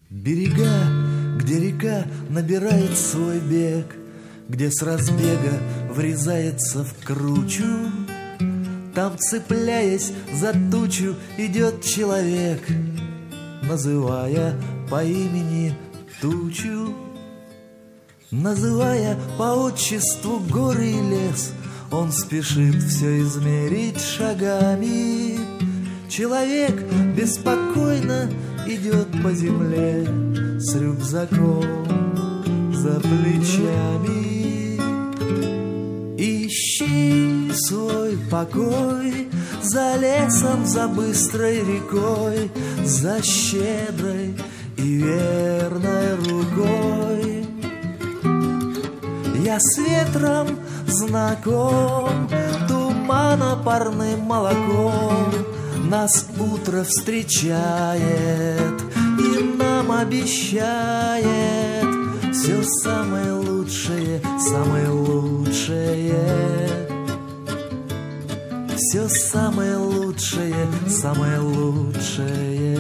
Берега, где река набирает свой бег, где с разбега врезается в кручу, там, цепляясь за тучу, идет человек, называя по имени тучу. Называя по отчеству горы и лес, он спешит все измерить шагами. Человек беспокойно идет по земле с рюкзаком за плечами. Ищи свой покой за лесом, за быстрой рекой, за щедрой и верной рукой. Я с ветром знаком, туманно-парным молоком нас утро встречает и нам обещает все самое лучшее, самое лучшее. Все самое лучшее, самое лучшее.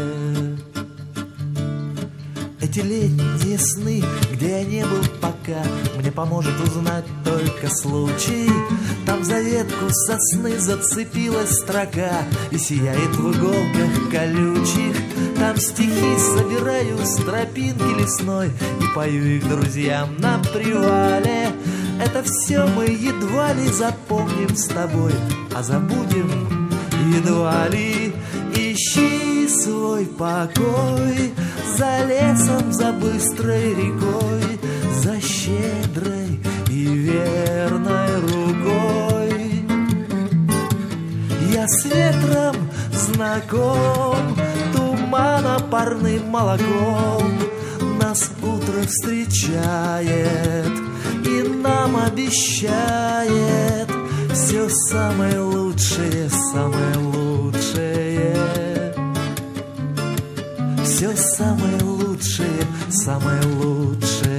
Эти летние сны, где я не был пока, мне поможет узнать только случай. Там за ветку сосны зацепилась строка и сияет в иголках колючих. Там стихи собираю с тропинки лесной и пою их друзьям на привале. Это все мы едва ли запомним с тобой, а забудем едва ли. Ищи свой покой за лесом, за быстрой рекой, за щедрой и верной рукой. Я с ветром знаком, туманно-парным молоком нас утро встречает и нам обещает все самое лучшее, самое лучшее. Все самое лучшее, самое лучшее.